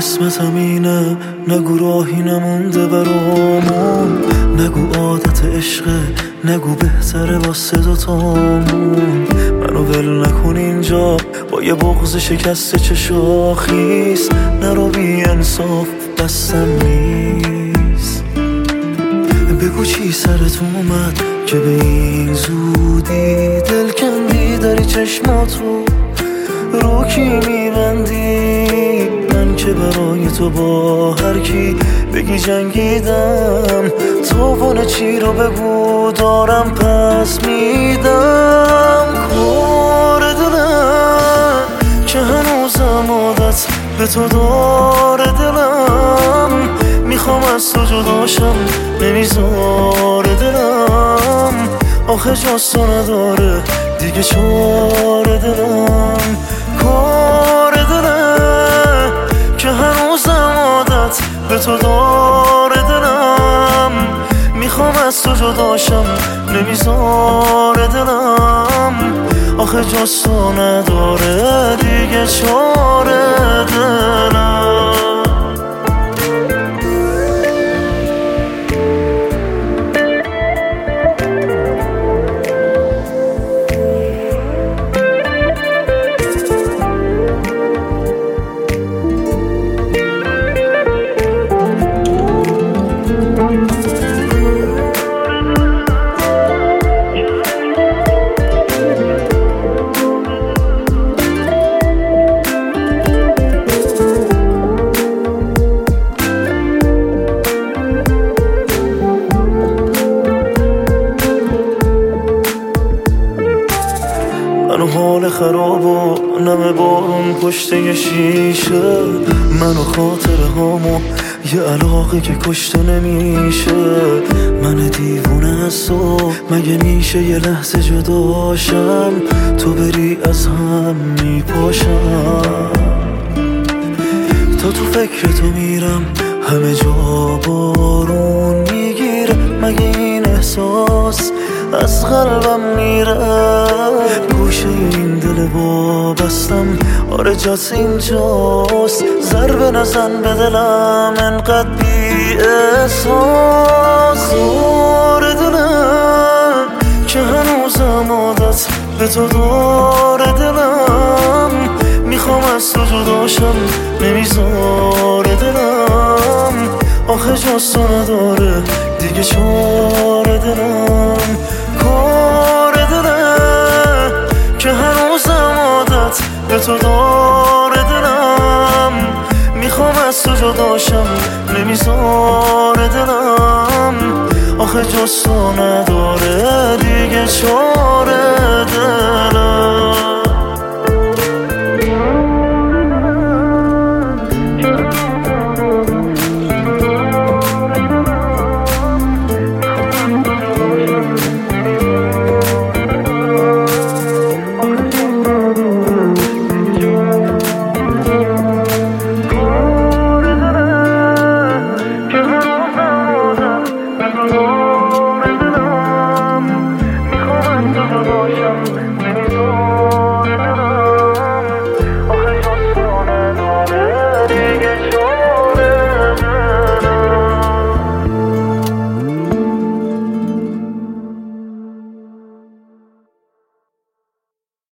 قسمتم اینه، نگو راهی نمونده برامون، نگو عادت عشقه، نگو بهتره واسه دوتامون. منو ول نکن اینجا با یه بغض شکسته چه شاخیست، نرو بی انصاف دستم نیست. بگو چی سرت اومد که به این زودی دل کندی داری چشماتو رو کی میبندی؟ من که برای تو با هر کی بگی جنگیدم، توان چی رو بگو دارم پس میدم. کار دلم که هنوزم عادت به تو داره، دلم میخوام از تو جداشم نمیذاره دلم، آخه جز تو نداره دیگه چاره دلم. کار دلم که هنوزم عادت به تو داره، دلم میخوام از تو جداشم نمیذاره دلم، آخه جز تو نداره دیگه چاره دلم. منو حال خراب و نم بارون پشت شیشه، منو خاطره هامو یه علاقه که کشته نمیشه. من دیوونه از تو مگه میشه یه لحظه جداشم، تو بری از هم میپاشم. تا تو فکر تو میرم همه جا بارون میگیره، مگه این احساس از قلبم میره؟ گوشه این دل وابستم آره جات اینجاست، ضربه نزن به دلم انقدر بی احساس. آره دلم که هنوزم عادت به تو داره، دلم میخوام از تو جداشم نمیذاره دلم، آخه جز تو نداره دیگه چاره دلم. کار دلم که هنوزم عادت به تو داره، دلم میخوام از تو جداشم نمیذاره دلم، آخه جز تو نداره دیگه چاره دلم. Emotion.